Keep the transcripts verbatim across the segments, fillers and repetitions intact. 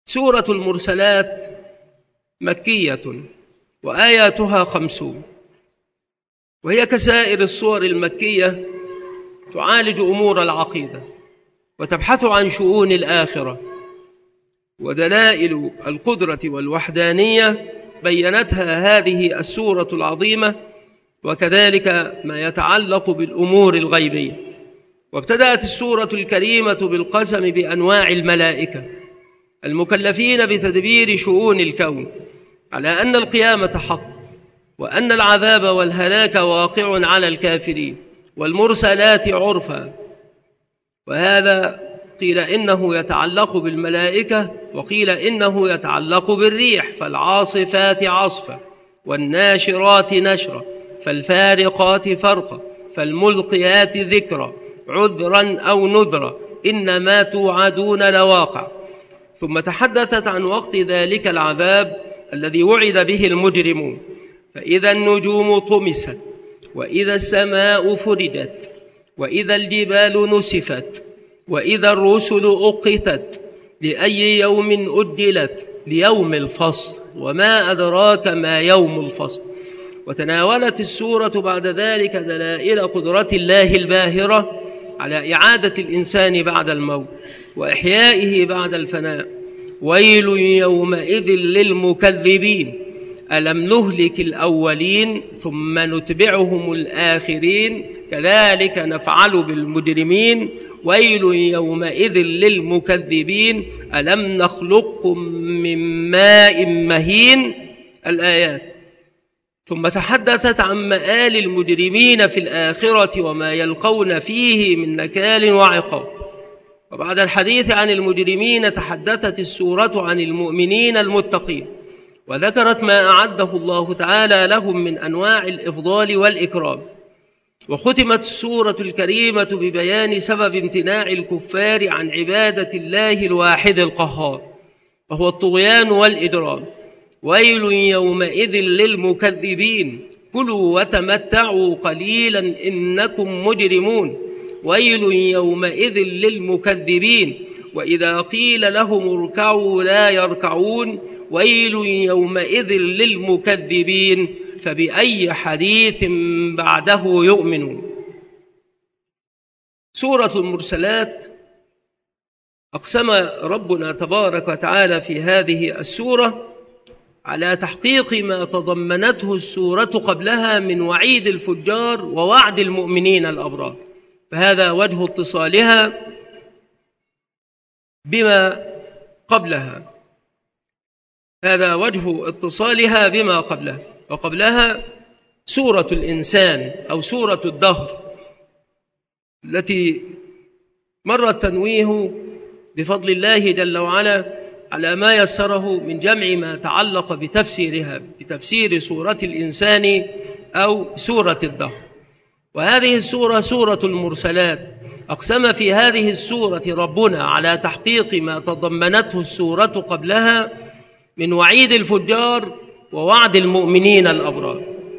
سورة المرسلات مكية وآياتها خمسون، وهي كسائر السور المكية تعالج أمور العقيدة وتبحث عن شؤون الآخرة ودلائل القدرة والوحدانية بيّنتها هذه السورة العظيمة، وكذلك ما يتعلق بالأمور الغيبية. وابتدأت السورة الكريمة بالقسم بأنواع الملائكة المكلفين بتدبير شؤون الكون، على أن القيامة حق وأن العذاب والهلاك واقع على الكافرين، والمرسلات عرفا. وهذا قيل إنه يتعلق بالملائكة، وقيل إنه يتعلق بالريح، فالعاصفات عصفا، والناشرات نشرا، فالفارقات فرقا، فالملقيات ذكرا، عذرا أو نذرا، إنما توعدون لواقع. ثم تحدثت عن وقت ذلك العذاب الذي وعد به المجرمون: فإذا النجوم طمست، وإذا السماء فردت، وإذا الجبال نسفت، وإذا الرسل أقتت، لأي يوم أجلت، ليوم الفصل، وما أدراك ما يوم الفصل. وتناولت السورة بعد ذلك دلائل قدرة الله الباهرة على إعادة الإنسان بعد الموت وإحيائه بعد الفناء. ويل يومئذ للمكذبين، ألم نهلك الأولين ثم نتبعهم الآخرين كذلك نفعل بالمجرمين. ويل يومئذ للمكذبين، ألم نخلقكم من ماء مهين. الآيات. ثم تحدثت عن مآل المجرمين في الآخرة وما يلقون فيه من نكال وعقاب. وبعد الحديث عن المجرمين تحدثت السورة عن المؤمنين المتقين، وذكرت ما أعده الله تعالى لهم من أنواع الإفضال والإكرام. وختمت السورة الكريمة ببيان سبب امتناع الكفار عن عبادة الله الواحد القهار، وهو الطغيان والإجرام. ويل يومئذ للمكذبين، كلوا وتمتعوا قليلا إنكم مجرمون. ويل يومئذ للمكذبين، وإذا قيل لهم اركعوا لا يركعون. ويل يومئذ للمكذبين، فبأي حديث بعده يؤمنون. سورة المرسلات أقسم ربنا تبارك وتعالى في هذه السورة على تحقيق ما تضمنته السورة قبلها من وعيد الفجار ووعد المؤمنين الأبرار، فهذا وجه اتصالها بما قبلها هذا وجه اتصالها بما قبلها. وقبلها سورة الإنسان أو سورة الدهر، التي مر التنويه بفضل الله جل وعلا على ما يسره من جمع ما تعلق بتفسيرها بتفسير سورة الإنسان أو سورة الدهر. وهذه السورة سورة المرسلات، أقسم في هذه السورة ربنا على تحقيق ما تضمنته السورة قبلها من وعيد الفجار ووعد المؤمنين الأبرار.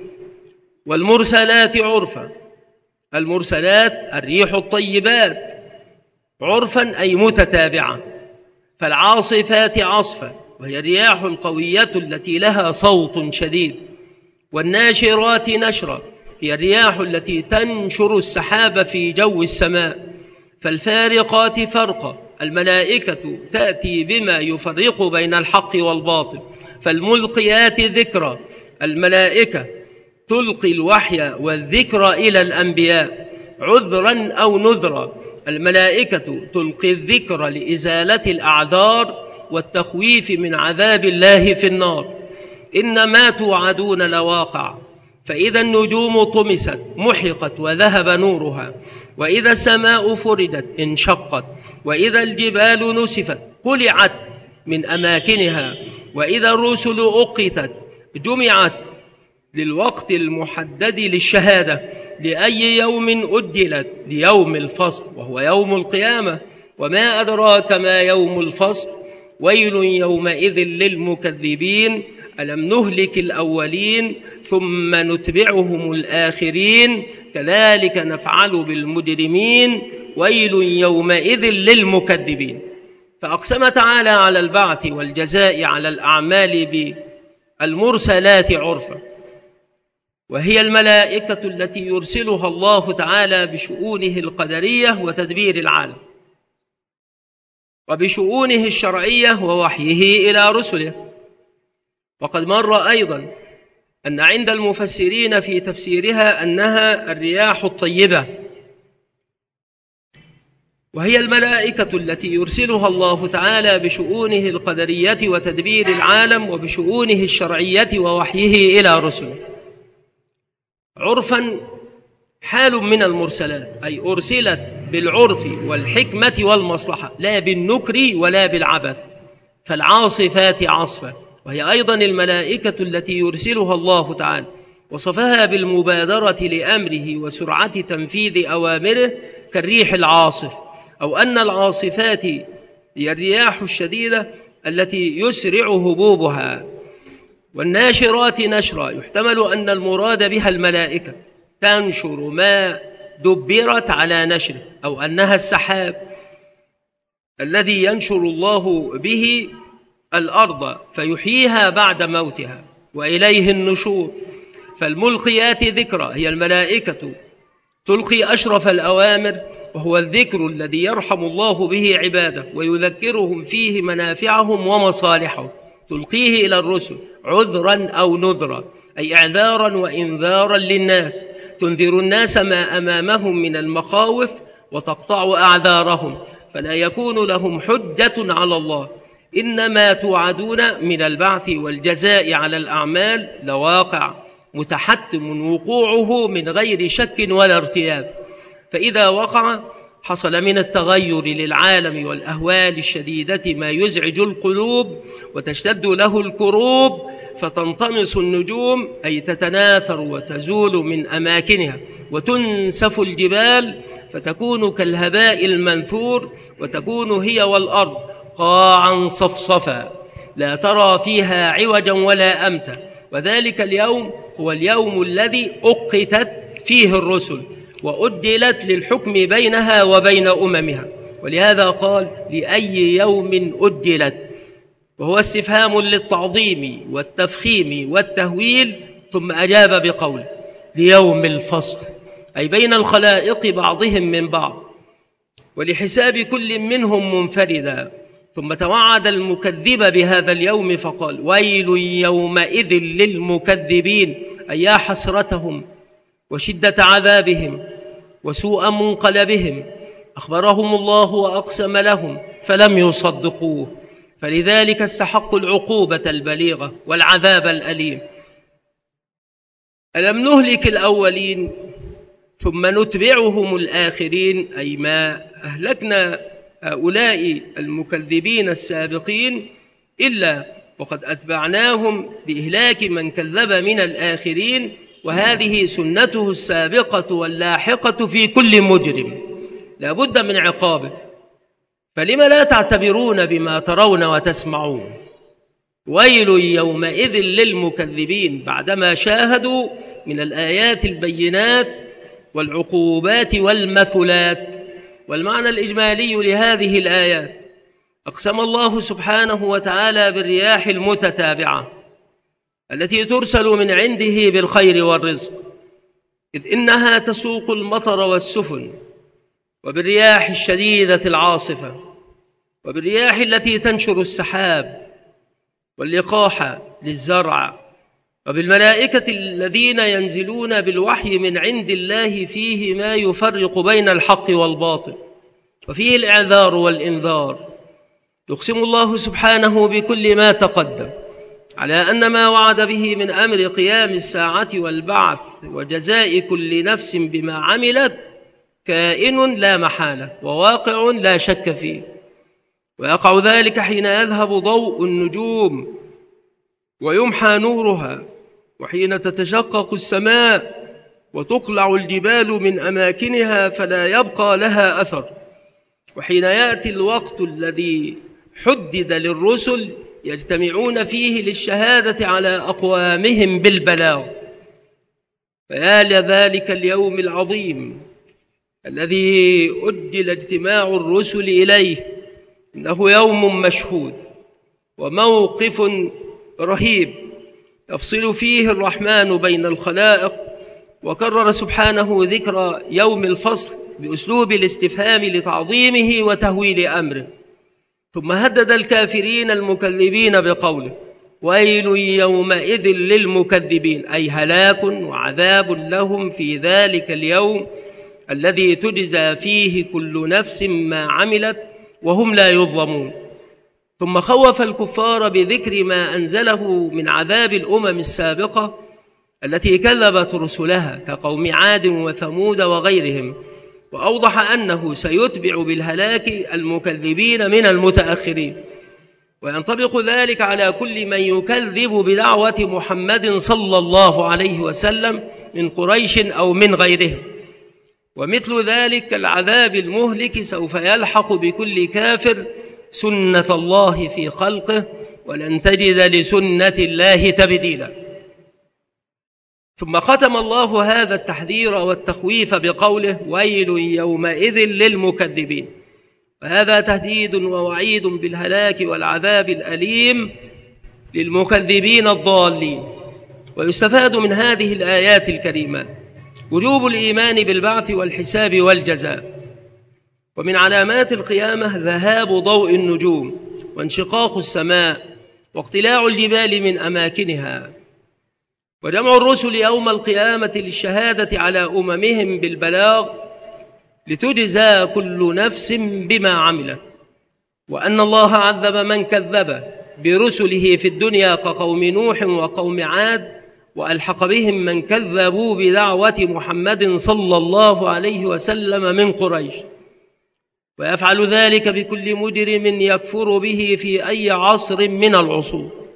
والمرسلات عرفا، المرسلات الريح الطيبات، عرفا أي متتابعة. فالعاصفات عصفا، وهي الرياح القوية التي لها صوت شديد. والناشرات نشرا، هي الرياح التي تنشر السحاب في جو السماء. فالفارقات فرقا، الملائكة تأتي بما يفرق بين الحق والباطل. فالملقيات ذكرا، الملائكة تلقي الوحي والذكر إلى الأنبياء. عذرا أو نذرا، الملائكة تلقي الذكر لإزالة الأعذار والتخويف من عذاب الله في النار. إنما توعدون لواقع، فإذا النجوم طمست محقت وذهب نورها، وإذا السماء فردت انشقت، وإذا الجبال نسفت قلعت من أماكنها، وإذا الرسل أقتت جمعت للوقت المحدد للشهادة. لأي يوم أجلت، ليوم الفصل وهو يوم القيامة. وما أدراك ما يوم الفصل. ويل يومئذ للمكذبين، ألم نهلك الأولين ثم نتبعهم الآخرين كذلك نفعل بالمجرمين. ويل يومئذ للمكذبين. فأقسم تعالى على البعث والجزاء على الأعمال بالمرسلات عرفا، وهي الملائكة التي يرسلها الله تعالى بشؤونه القدرية وتدبير العالم، وبشؤونه الشرعية ووحيه إلى رسله. وقد مر أيضا أن عند المفسرين في تفسيرها أنها الرياح الطيبة، وهي الملائكة التي يرسلها الله تعالى بشؤونه القدرية وتدبير العالم وبشؤونه الشرعية ووحيه إلى رسله. عرفا حال من المرسلات، أي أرسلت بالعرف والحكمة والمصلحة، لا بالنكر ولا بالعبث. فالعاصفات عصفا، وهي أيضا الملائكة التي يرسلها الله تعالى، وصفها بالمبادرة لأمره وسرعة تنفيذ أوامره كالريح العاصف، أو أن العاصفات هي الرياح الشديدة التي يسرع هبوبها. والناشرات نشرا، يحتمل أن المراد بها الملائكة تنشر ما دبرت على نشره، أو أنها السحاب الذي ينشر الله به الأرض فيحييها بعد موتها، وإليه النشور. فالملقيات ذكرى، هي الملائكة تلقي أشرف الأوامر، وهو الذكر الذي يرحم الله به عباده ويذكرهم فيه منافعهم ومصالحهم، تلقيه إلى الرسل عذرا أو نذرا، أي إعذارا وإنذارا للناس، تنذر الناس ما أمامهم من المخاوف وتقطع أعذارهم، فلا يكون لهم حجة على الله. إنما توعدون من البعث والجزاء على الأعمال لواقع متحتم وقوعه من غير شك ولا ارتياب، فإذا وقع حصل من التغير للعالم والأهوال الشديدة ما يزعج القلوب وتشتد له الكروب، فتنطمس النجوم، أي تتناثر وتزول من أماكنها، وتنسف الجبال فتكون كالهباء المنثور، وتكون هي والأرض قاعا صفصفا لا ترى فيها عوجا ولا أمتا. وذلك اليوم هو اليوم الذي أقتت فيه الرسل وأدلت للحكم بينها وبين أممها، ولهذا قال لأي يوم أدلت، وهو استفهام للتعظيم والتفخيم والتهويل، ثم أجاب بقول ليوم الفصل، أي بين الخلائق بعضهم من بعض ولحساب كل منهم منفردا. ثم توعد المكذب بهذا اليوم فقال ويل يومئذ للمكذبين، أي يا حسرتهم وشدة عذابهم وسوء منقلبهم، أخبرهم الله وأقسم لهم فلم يصدقوه، فلذلك استحقوا العقوبة البليغة والعذاب الأليم. ألم نهلك الأولين ثم نتبعهم الآخرين، أي ما أهلكنا هؤلاء المكذبين السابقين إلا وقد أتبعناهم بإهلاك من كذب من الآخرين، وهذه سنته السابقة واللاحقة في كل مجرم، لا بد من عقابه. فلم لا تعتبرون بما ترون وتسمعون؟ ويل يومئذ للمكذبين، بعدما شاهدوا من الآيات البينات والعقوبات والمثلات. والمعنى الإجمالي لهذه الآيات أقسم الله سبحانه وتعالى بالرياح المتتابعة التي ترسل من عنده بالخير والرزق، إذ إنها تسوق المطر والسفن، وبالرياح الشديدة العاصفة، وبالرياح التي تنشر السحاب واللقاح للزرع، وبالملائكة الذين ينزلون بالوحي من عند الله فيه ما يفرق بين الحق والباطل، وفيه الإعذار والإنذار. يقسم الله سبحانه بكل ما تقدم على أن ما وعد به من أمر قيام الساعة والبعث وجزاء كل نفس بما عملت كائن لا محالة وواقع لا شك فيه، ويقع ذلك حين يذهب ضوء النجوم ويمحى نورها، وحين تتشقق السماء وتقلع الجبال من أماكنها فلا يبقى لها أثر، وحين يأتي الوقت الذي حدد للرسل يجتمعون فيه للشهادة على أقوامهم بالبلاغ. فيا لذلك اليوم العظيم الذي أجل اجتماع الرسل إليه، إنه يوم مشهود وموقف رهيب يفصل فيه الرحمن بين الخلائق، وكرر سبحانه ذكر يوم الفصل بأسلوب الاستفهام لتعظيمه وتهويل أمره، ثم هدد الكافرين المكذبين بقوله: ويل يومئذ للمكذبين، أي هلاك وعذاب لهم في ذلك اليوم الذي تجزى فيه كل نفس ما عملت وهم لا يظلمون. ثم خوف الكفار بذكر ما أنزله من عذاب الأمم السابقة التي كذبت رسلها كقوم عاد وثمود وغيرهم، وأوضح أنه سيتبع بالهلاك المكذبين من المتأخرين، وينطبق ذلك على كل من يكذب بدعوة محمد صلى الله عليه وسلم من قريش أو من غيرهم. ومثل ذلك العذاب المهلك سوف يلحق بكل كافر سنة الله في خلقه، ولن تجد لسنة الله تبديلا. ثم ختم الله هذا التحذير والتخويف بقوله: ويل يومئذ للمكذبين، وهذا تهديد ووعيد بالهلاك والعذاب الأليم للمكذبين الضالين. ويستفاد من هذه الآيات الكريمات وجوب الإيمان بالبعث والحساب والجزاء. ومن علامات القيامة ذهاب ضوء النجوم وانشقاق السماء واقتلاع الجبال من أماكنها، وجمع الرسل يوم القيامة للشهادة على أممهم بالبلاغ لتجزى كل نفس بما عملت، وأن الله عذب من كذب برسله في الدنيا كقوم نوح وقوم عاد، وألحق بهم من كذبوا بدعوة محمد صلى الله عليه وسلم من قريش، ويفعل ذلك بكل مجرم يكفر به في أي عصر من العصور.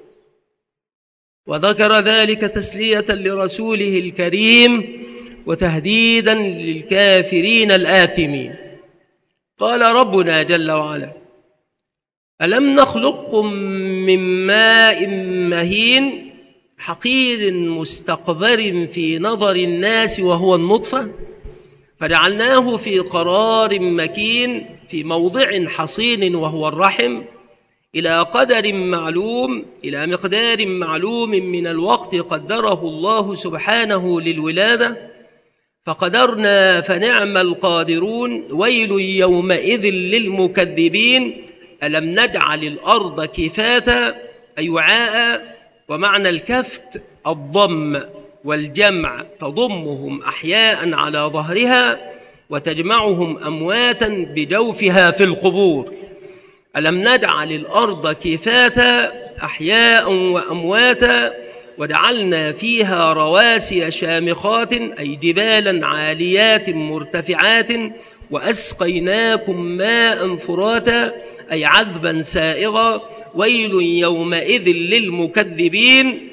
وذكر ذلك تسلية لرسوله الكريم وتهديدا للكافرين الآثمين. قال ربنا جل وعلا: ألم نخلقكم من ماء مهين حقير مستقذر في نظر الناس وهو النطفة، فجعلناه في قرار مكين في موضع حصين وهو الرحم، إلى قدر معلوم، إلى مقدار معلوم من الوقت قدره الله سبحانه للولادة، فقدرنا فنعم القادرون. ويل يومئذ للمكذبين، ألم نجعل الأرض كفاتا أي وعاء، ومعنى الكفت الضم والجمع، تضمهم أحياء على ظهرها وتجمعهم أمواتا بجوفها في القبور. ألم نجعل الأرض كفاتا أحياء وأمواتا وجعلنا فيها رواسي شامخات أي جبالا عاليات مرتفعات، وأسقيناكم ماء فراتا أي عذبا سائغا. ويل يومئذ للمكذبين،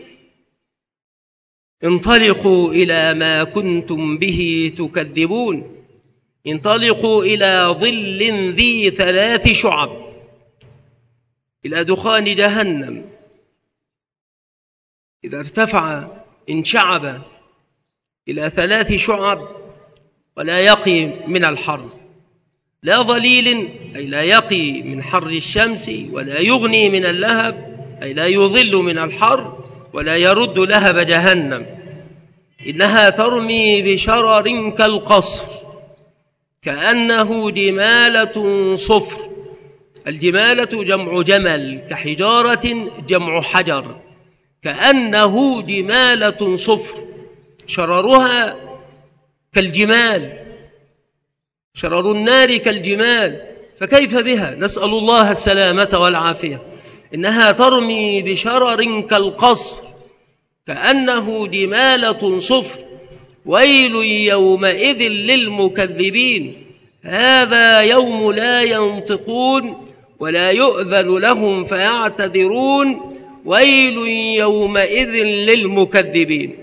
انطلقوا إلى ما كنتم به تكذبون، انطلقوا إلى ظل ذي ثلاث شعب، إلى دخان جهنم إذا ارتفع انشعب إلى ثلاث شعب، ولا يقي من الحر، لا ظليل أي لا يقي من حر الشمس، ولا يغني من اللهب أي لا يظل من الحر، ولا يرد لهب جهنم. إنها ترمي بشرر كالقصر كأنه جمالة صفر. الجمالة جمع جمل، كحجارة جمع حجر، كأنه جمالة صفر، شررها كالجمال، شرر النار كالجمال، فكيف بها؟ نسأل الله السلامة والعافية. إنها ترمي بشرر كالقصر كأنه جمالة صفر. ويل يومئذ للمكذبين، هذا يوم لا ينطقون ولا يؤذن لهم فيعتذرون. ويل يومئذ للمكذبين.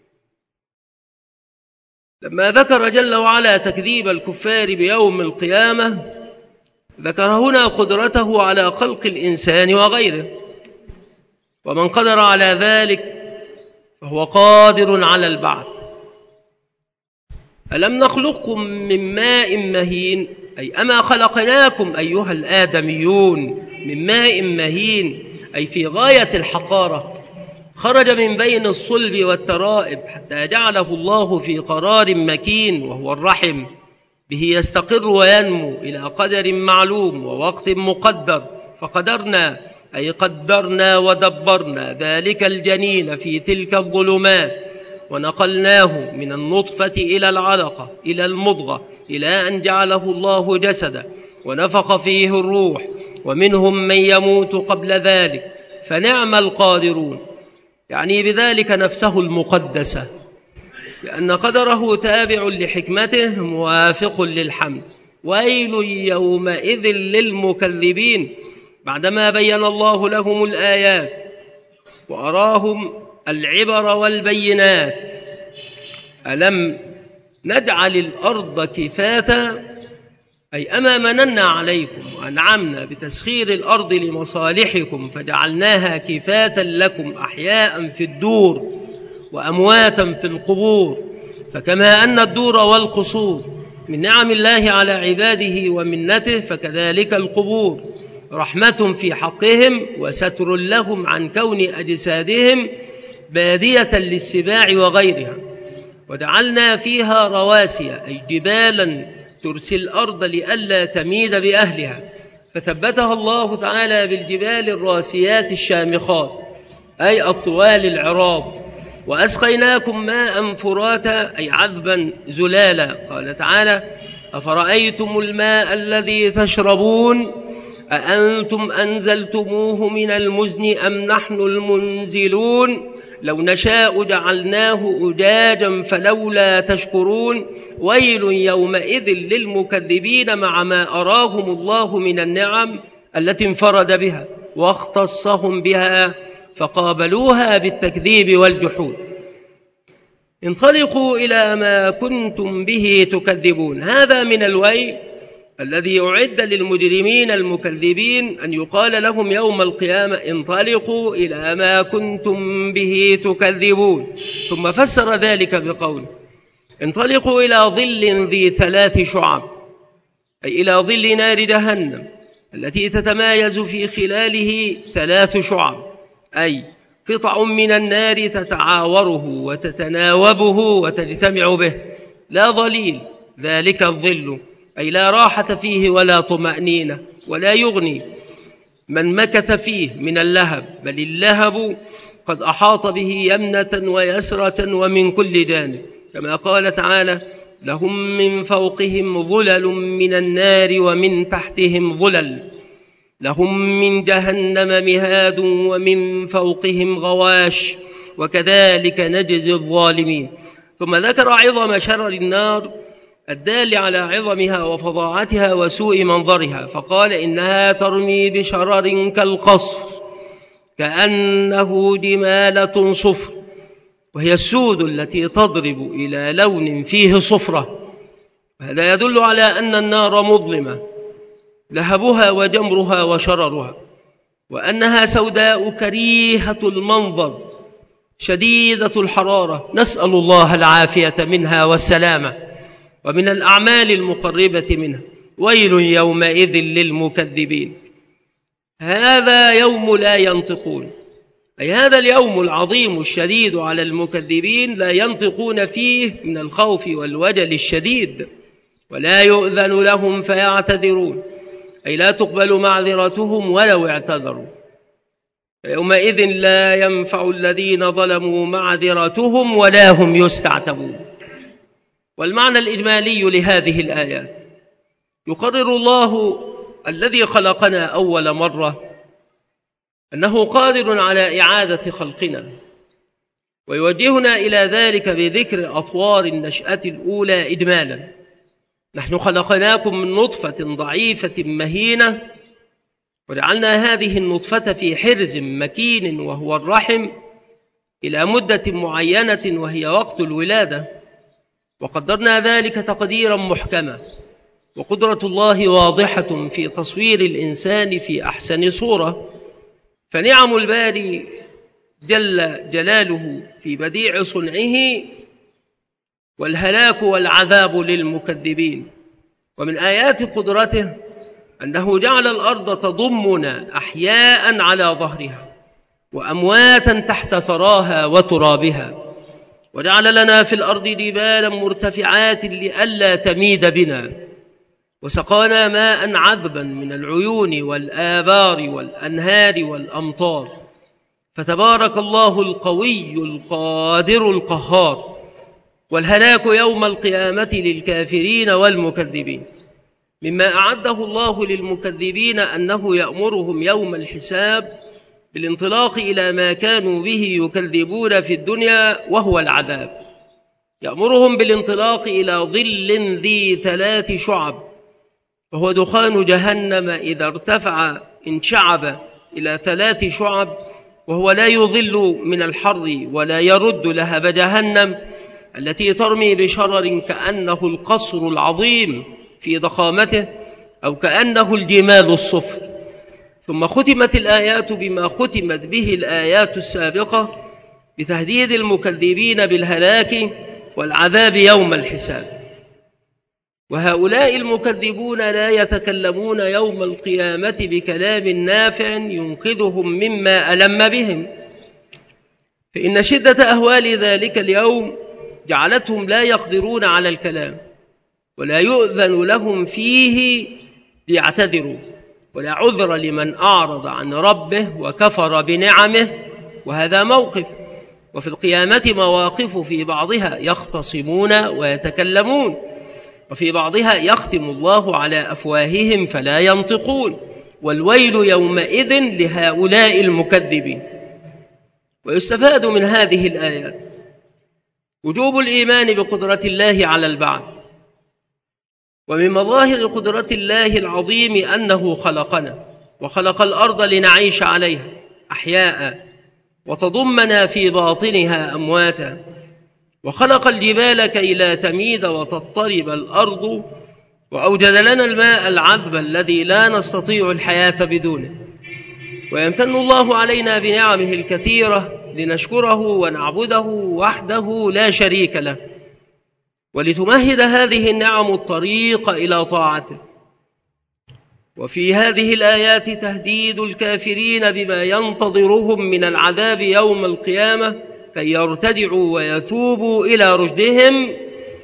لما ذكر جل وعلا تكذيب الكفار بيوم القيامة، ذكر هنا قدرته على خلق الإنسان وغيره، ومن قدر على ذلك فهو قادر على البعث. ألم نخلقكم من ماء مهين أي أما خلقناكم أيها الآدميون من ماء مهين، أي في غاية الحقارة، خرج من بين الصلب والترائب حتى جعله الله في قرار مكين وهو الرحم، به يستقر وينمو إلى قدر معلوم ووقت مقدر. فقدرنا أي قدرنا ودبرنا ذلك الجنين في تلك الظلمات، ونقلناه من النطفة إلى العلقة إلى المضغة إلى أن جعله الله جسدا ونفخ فيه الروح، ومنهم من يموت قبل ذلك فنعم القادرون، يعني بذلك نفسه المقدسة، لأن قدره تابع لحكمته موافق للحمد. ويل يومئذ للمكذبين، بعدما بين الله لهم الآيات وأراهم العبر والبينات. ألم نجعل الأرض كفاتا، أي أما مننا عليكم وأنعمنا بتسخير الأرض لمصالحكم فجعلناها كفاتا لكم أحياء في الدور وأمواتا في القبور. فكما أن الدور والقصور من نعم الله على عباده ومنته، فكذلك القبور رحمة في حقهم وستر لهم عن كون أجسادهم بادية للسباع وغيرها. وجعلنا فيها رواسي أي جبالا ترسي الأرض لئلا تميد بأهلها، فثبتها الله تعالى بالجبال الراسيات الشامخات أي الطوال العراض. وأسقيناكم ماء فراتا أي عذبا زلالا. قال تعالى: أفرأيتم الماء الذي تشربون أأنتم أنزلتموه من المزن أم نحن المنزلون لو نشاء جعلناه أجاجا فلولا تشكرون ويل يومئذ للمكذبين، مع ما أراهم الله من النعم التي انفرد بها واختصهم بها فقابلوها بالتكذيب والجحود. انطلقوا إلى ما كنتم به تكذبون. هذا من الويل الذي أعد للمجرمين المكذبين، أن يقال لهم يوم القيامة: انطلقوا إلى ما كنتم به تكذبون. ثم فسر ذلك بقوله: انطلقوا إلى ظل ذي ثلاث شعب، أي إلى ظل نار جهنم التي تتمايز في خلاله ثلاث شعب، أي قطع من النار تتعاوره وتتناوبه وتجتمع به، لا ظليل ذلك الظل، أي لا راحة فيه ولا طمأنينة، ولا يغني من مكث فيه من اللهب، بل اللهب قد أحاط به يمنة ويسرة ومن كل جانب، كما قال تعالى: لهم من فوقهم ظلل من النار ومن تحتهم ظلل، لهم من جهنم مهاد ومن فوقهم غواش، وكذلك نجزي الظالمين. ثم ذكر عظم شرر النار الدال على عظمها وفظاعتها وسوء منظرها، فقال: إنها ترمي بشرر كالقصر كأنه جمالة صفر، وهي السود التي تضرب إلى لون فيه صفرة. هذا يدل على أن النار مظلمة لهبها وجمرها وشررها، وأنها سوداء كريهة المنظر شديدة الحرارة، نسأل الله العافية منها والسلامة، ومن الأعمال المقربة منها. ويل يومئذ للمكذبين. هذا يوم لا ينطقون، أي هذا اليوم العظيم الشديد على المكذبين، لا ينطقون فيه من الخوف والوجل الشديد، ولا يؤذن لهم فيعتذرون، أي لا تقبل معذرتهم ولو اعتذروا. يومئذ لا ينفع الذين ظلموا معذرتهم ولا هم يستعتبون. والمعنى الإجمالي لهذه الآيات: يقرر الله الذي خلقنا أول مرة أنه قادر على إعادة خلقنا، ويوجهنا إلى ذلك بذكر أطوار النشأة الأولى إجمالا. نحن خلقناكم من نطفة ضعيفة مهينة، وجعلنا هذه النطفة في حرز مكين وهو الرحم إلى مدة معينة وهي وقت الولادة، وقدرنا ذلك تقديرا محكما. وقدرة الله واضحة في تصوير الإنسان في أحسن صورة، فنعم الباري جل جلاله في بديع صنعه، والهلاك والعذاب للمكذبين. ومن آيات قدرته أنه جعل الأرض تضمنا أحياء على ظهرها وأمواتا تحت ثراها وترابها، وجعل لنا في الأرض جبالا مرتفعات لئلا تميد بنا، وسقانا ماء عذبا من العيون والآبار والأنهار والأمطار، فتبارك الله القوي القادر القهار. والهلاك يوم القيامة للكافرين والمكذبين. مما أعده الله للمكذبين أنه يأمرهم يوم الحساب بالانطلاق إلى ما كانوا به يكذبون في الدنيا وهو العذاب. يأمرهم بالانطلاق إلى ظل ذي ثلاث شعب، وهو دخان جهنم إذا ارتفع انشعب إلى ثلاث شعب، وهو لا يظل من الحر ولا يرد لهب جهنم التي ترمي بشرر كأنه القصر العظيم في ضخامته أو كأنه الجمال الصفر. ثم ختمت الآيات بما ختمت به الآيات السابقة بتهديد المكذبين بالهلاك والعذاب يوم الحساب. وهؤلاء المكذبون لا يتكلمون يوم القيامة بكلام نافع ينقذهم مما ألم بهم، فإن شدة أهوال ذلك اليوم جعلتهم لا يقدرون على الكلام، ولا يؤذن لهم فيه ليعتذروا، ولا عذر لمن أعرض عن ربه وكفر بنعمه، وهذا موقف. وفي القيامة مواقف في بعضها يختصمون ويتكلمون، وفي بعضها يختم الله على أفواههم فلا ينطقون، والويل يومئذ لهؤلاء المكذبين. ويستفاد من هذه الآيات وجوب الإيمان بقدرة الله على البعث. ومن مظاهر قدرة الله العظيم أنه خلقنا وخلق الأرض لنعيش عليها أحياء، وتضمنا في باطنها أمواتا، وخلق الجبال كي لا تميد وتضطرب الأرض، وأوجد لنا الماء العذب الذي لا نستطيع الحياة بدونه. ويمتن الله علينا بنعمه الكثيرة لنشكره ونعبده وحده لا شريك له، ولتمهد هذه النعم الطريق إلى طاعته. وفي هذه الآيات تهديد الكافرين بما ينتظرهم من العذاب يوم القيامة كي يرتدعوا ويتوبوا إلى رشدهم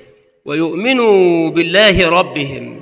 ويؤمنوا بالله ربهم.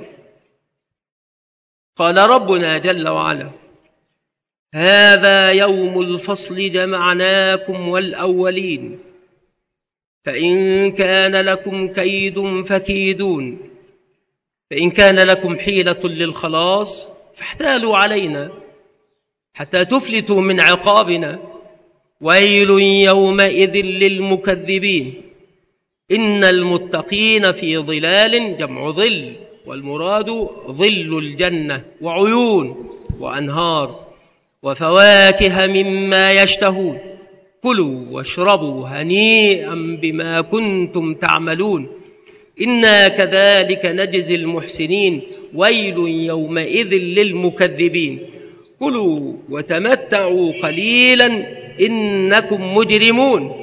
قال ربنا جل وعلا: هذا يوم الفصل جمعناكم والأولين، فإن كان لكم كيد فكيدون، فإن كان لكم حيلة للخلاص فاحتالوا علينا حتى تفلتوا من عقابنا، ويل يومئذ للمكذبين. إن المتقين في ظلال جمع ظل، والمراد ظل الجنة، وعيون وأنهار وفواكه مما يشتهون، كلوا واشربوا هنيئا بما كنتم تعملون، إنا كذلك نجزي المحسنين، ويل يومئذ للمكذبين، كلوا وتمتعوا قليلا إنكم مجرمون.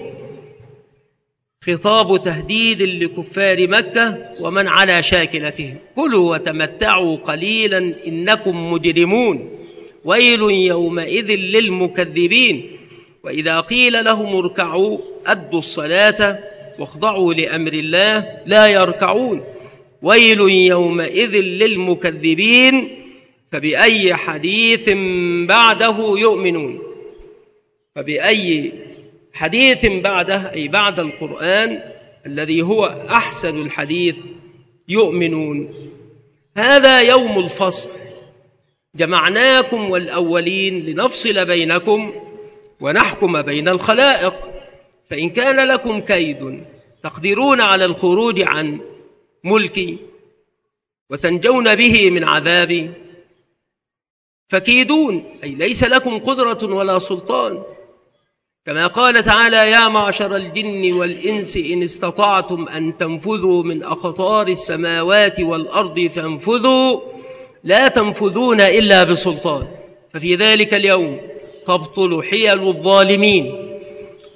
خطاب تهديد لكفار مكة ومن على شاكلتهم: كلوا وتمتعوا قليلا إنكم مجرمون، ويل يومئذ للمكذبين. وإذا قيل لهم اركعوا أدوا الصلاة واخضعوا لأمر الله لا يركعون، ويل يومئذ للمكذبين. فبأي حديث بعده يؤمنون؟ فبأي حديث بعده، أي بعد القرآن الذي هو أحسن الحديث، يؤمنون. هذا يوم الفصل، جمعناكم والأولين لنفصل بينكم ونحكم بين الخلائق. فإن كان لكم كيد تقدرون على الخروج عن ملكي وتنجون به من عذابي فكيدون، أي ليس لكم قدرة ولا سلطان. كما قال تعالى: يا معشر الجن والإنس إن استطعتم أن تنفذوا من أقطار السماوات والأرض فانفذوا لا تنفذون إلا بسلطان. ففي ذلك اليوم تبطل حيل الظالمين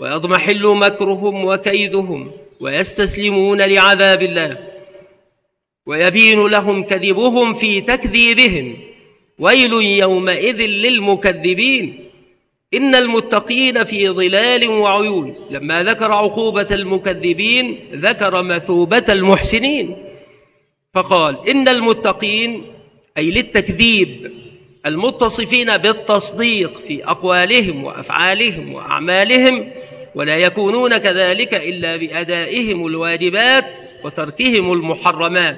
ويضمحل مكرهم وكيدهم ويستسلمون لعذاب الله. ويبين لهم كذبهم في تكذيبهم. ويل يومئذ للمكذبين. إن المتقين في ظلال وعيون. لما ذكر عقوبة المكذبين ذكر مثوبة المحسنين، فقال إن المتقين أي للتكذيب المتصفين بالتصديق في أقوالهم وأفعالهم وأعمالهم، ولا يكونون كذلك إلا بأدائهم الواجبات وتركهم المحرمات،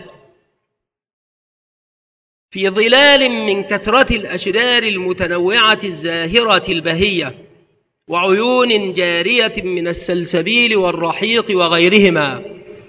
في ظلال من كثرة الأشجار المتنوعة الزاهرة البهية، وعيون جارية من السلسبيل والرحيق وغيرهما،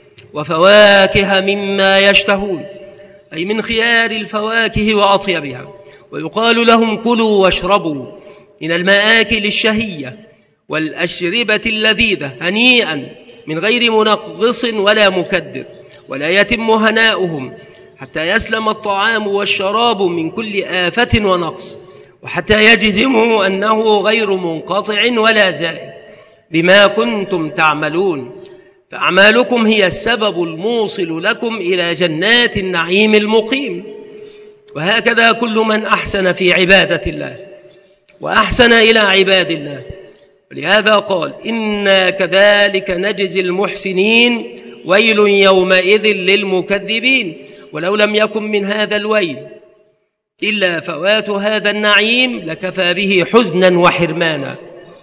وفواكه مما يشتهون، أي من خيار الفواكه وأطيبها. ويقال لهم كلوا واشربوا من المآكل الشهية والأشربة اللذيذة هنيئا من غير منقص ولا مكدر، ولا يتم هناؤهم حتى يسلم الطعام والشراب من كل آفة ونقص، وحتى يجزموا أنه غير منقطع ولا زائد بما كنتم تعملون، فأعمالكم هي السبب الموصل لكم إلى جنات النعيم المقيم. وهكذا كل من أحسن في عبادة الله وأحسن إلى عباد الله. ولهذا قال إنا كذلك نجزي المحسنين ويل يومئذ للمكذبين. ولو لم يكن من هذا الويل إلا فوات هذا النعيم لكفى به حزنا وحرمانا.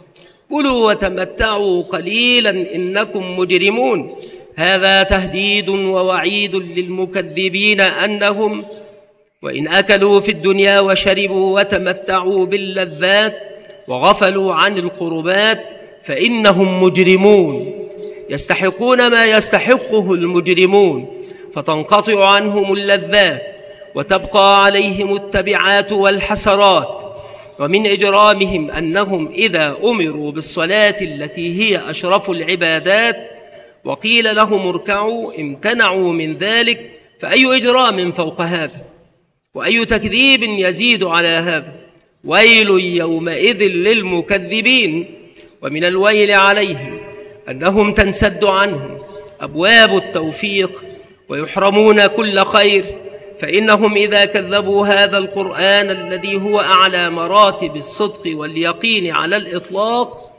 كلوا وتمتعوا قليلا إنكم مجرمون. هذا تهديد ووعيد للمكذبين أنهم وإن أكلوا في الدنيا وشربوا وتمتعوا باللذات وغفلوا عن القربات فإنهم مجرمون، يستحقون ما يستحقه المجرمون، فتنقطع عنهم اللذات وتبقى عليهم التبعات والحسرات. ومن إجرامهم أنهم إذا أمروا بالصلاة التي هي أشرف العبادات وقيل لهم اركعوا امتنعوا من ذلك، فأي إجرام فوق هذا؟ وأي تكذيب يزيد على هذا؟ ويل يومئذ للمكذبين. ومن الويل عليهم أنهم تنسد عنهم أبواب التوفيق ويحرمون كل خير، فإنهم إذا كذبوا هذا القرآن الذي هو أعلى مراتب الصدق واليقين على الإطلاق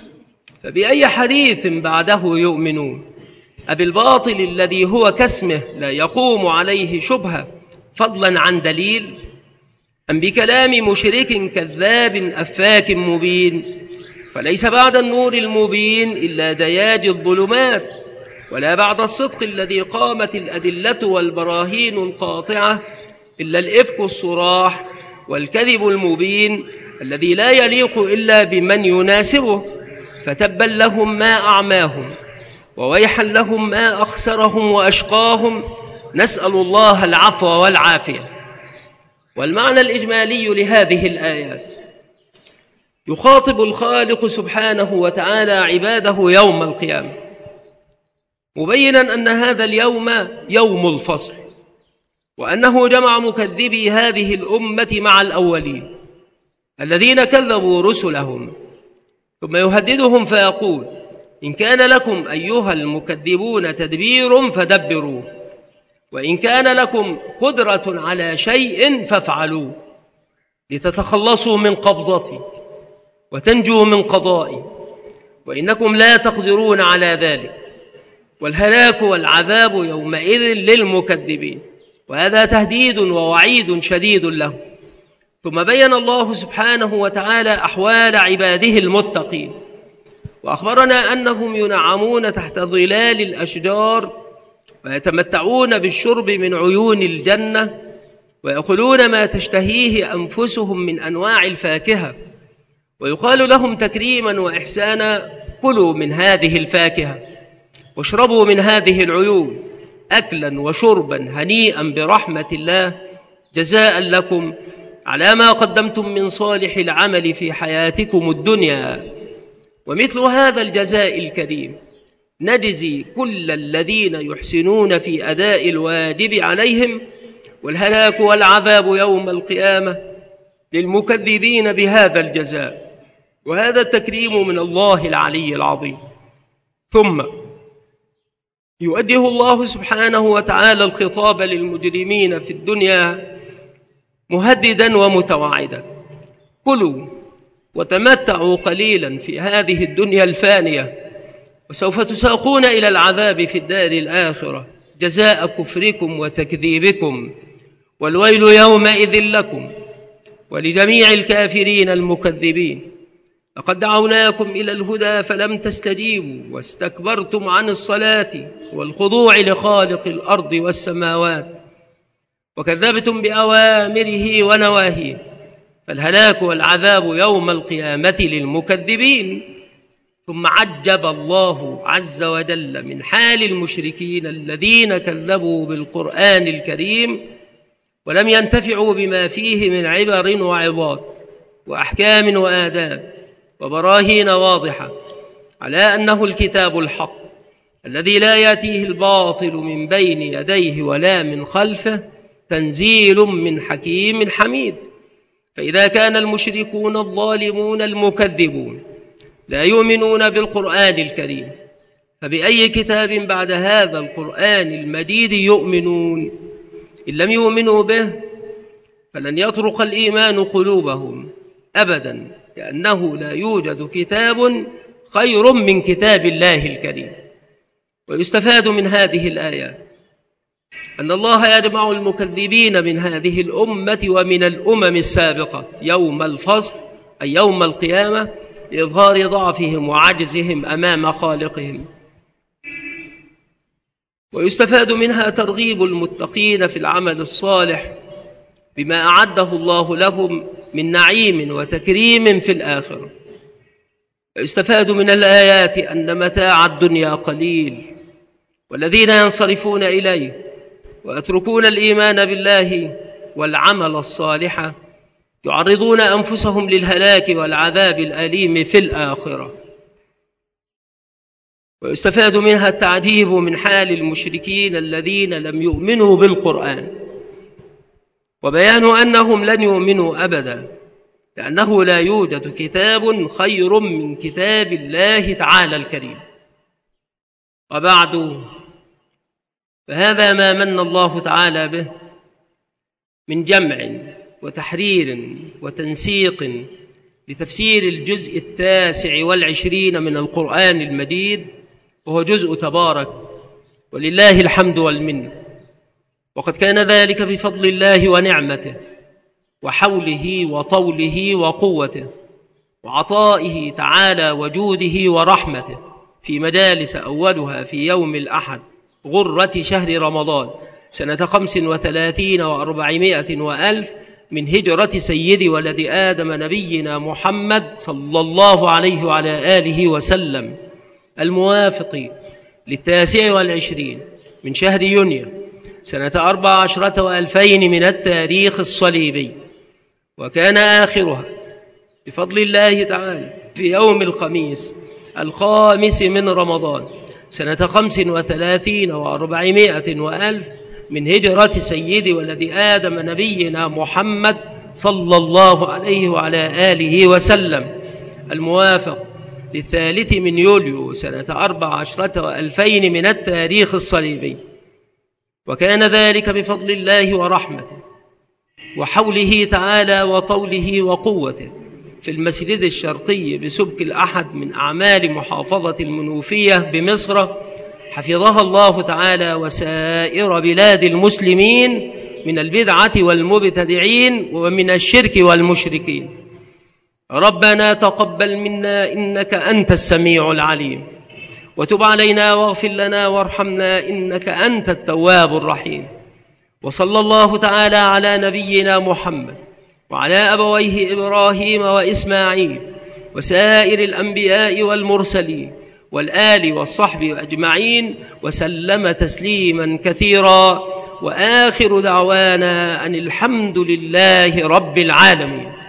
فبأي حديث بعده يؤمنون؟ أبالباطل الذي هو كاسمه لا يقوم عليه شبهة فضلا عن دليل، أم بكلام مشرك كذاب أفاك مبين؟ فليس بعد النور المبين إلا دياج الظلمات، ولا بعد الصدق الذي قامت الأدلة والبراهين القاطعة إلا الإفك الصراح والكذب المبين الذي لا يليق إلا بمن يناسبه. فتبا لهم ما أعماهم وويحا لهم ما أخسرهم وأشقاهم، نسأل الله العفو والعافية. والمعنى الإجمالي لهذه الآيات يخاطب الخالق سبحانه وتعالى عباده يوم القيامة، مبينا أن هذا اليوم يوم الفصل، وأنه جمع مكذبي هذه الأمة مع الأولين الذين كذبوا رسلهم، ثم يهددهم فيقول إن كان لكم أيها المكذبون تدبير فدبروا، وإن كان لكم قدرة على شيء فافعلوا لتتخلصوا من قبضتي وتنجوا من قضائي، وإنكم لا تقدرون على ذلك، والهلاك والعذاب يومئذ للمكذبين. وهذا تهديد ووعيد شديد له. ثم بين الله سبحانه وتعالى أحوال عباده المتقين، وأخبرنا أنهم ينعمون تحت ظلال الأشجار ويتمتعون بالشرب من عيون الجنة ويأكلون ما تشتهيه أنفسهم من أنواع الفاكهة، ويقال لهم تكريما وإحسانا كلوا من هذه الفاكهة واشربوا من هذه العيون أكلا وشربا هنيئا برحمة الله جزاء لكم على ما قدمتم من صالح العمل في حياتكم الدنيا. ومثل هذا الجزاء الكريم نجزي كل الذين يحسنون في أداء الواجب عليهم، والهلاك والعذاب يوم القيامة للمكذبين بهذا الجزاء، وهذا التكريم من الله العلي العظيم. ثم يوجه الله سبحانه وتعالى الخطاب للمجرمين في الدنيا مهددا ومتوعدا: كلوا وتمتعوا قليلا في هذه الدنيا الفانية، وسوف تساقون إلى العذاب في الدار الآخرة جزاء كفركم وتكذيبكم، والويل يومئذ لكم ولجميع الكافرين المكذبين. لقد دعوناكم إلى الهدى فلم تستجيبوا، واستكبرتم عن الصلاة والخضوع لخالق الأرض والسماوات، وكذبتم بأوامره ونواهيه، فالهلاك والعذاب يوم القيامة للمكذبين. ثم عجب الله عز وجل من حال المشركين الذين كذبوا بالقرآن الكريم ولم ينتفعوا بما فيه من عبر وعظات وأحكام وآداب وبراهين واضحة على أنه الكتاب الحق الذي لا يأتيه الباطل من بين يديه ولا من خلفه، تنزيل من حكيم حميد. فإذا كان المشركون الظالمون المكذبون لا يؤمنون بالقرآن الكريم، فبأي كتاب بعد هذا القرآن المجيد يؤمنون؟ إن لم يؤمنوا به فلن يطرق الإيمان قلوبهم أبدا، لأنه لا يوجد كتاب خير من كتاب الله الكريم. ويستفاد من هذه الآيات أن الله يجمع المكذبين من هذه الأمة ومن الأمم السابقة يوم الفصل، أي يوم القيامة، لإظهار ضعفهم وعجزهم أمام خالقهم. ويستفاد منها ترغيب المتقين في العمل الصالح بما أعده الله لهم من نعيم وتكريم في الآخرة. ويستفاد من الآيات أن متاع الدنيا قليل، والذين ينصرفون إليه ويتركون الإيمان بالله والعمل الصالح يعرضون أنفسهم للهلاك والعذاب الأليم في الآخرة. ويستفاد منها التعجيب من حال المشركين الذين لم يؤمنوا بالقرآن، وبيان أنهم لن يؤمنوا أبدا، لأنه لا يوجد كتاب خير من كتاب الله تعالى الكريم. وبعد، فهذا ما من الله تعالى به من جمع وتحرير وتنسيق لتفسير الجزء التاسع والعشرين من القرآن المجيد، وهو جزء تبارك، ولله الحمد والمنة. وقد كان ذلك بفضل الله ونعمته وحوله وطوله وقوته وعطائه تعالى وجوده ورحمته في مجالس أولها في يوم الأحد غرة شهر رمضان سنة خمس وثلاثين وأربعمائة وألف من هجرة سيد ولد آدم نبينا محمد صلى الله عليه وعلى آله وسلم، الموافق للتاسع والعشرين من شهر يونيو سنة أربع عشرة وألفين من التاريخ الصليبي. وكان آخرها بفضل الله تعالى في يوم الخميس الخامس من رمضان سنة خمس وثلاثين وأربعمائة وألف من هجرة سيد ولد آدم نبينا محمد صلى الله عليه وعلى آله وسلم، الموافق للثالث من يوليو سنة أربع عشرة وألفين من التاريخ الصليبي. وكان ذلك بفضل الله ورحمته وحوله تعالى وطوله وقوته في المسجد الشرقي بسبك الأحد من أعمال محافظة المنوفية بمصر، حفظها الله تعالى، وسائر بلاد المسلمين من البدعة والمبتدعين ومن الشرك والمشركين. ربنا تقبل منا إنك أنت السميع العليم، وتب علينا واغفر لنا وارحمنا إنك أنت التواب الرحيم. وصلى الله تعالى على نبينا محمد وعلى أبويه إبراهيم وإسماعيل وسائر الأنبياء والمرسلين والآل والصحب أجمعين، وسلم تسليما كثيرا. وآخر دعوانا أن الحمد لله رب العالمين.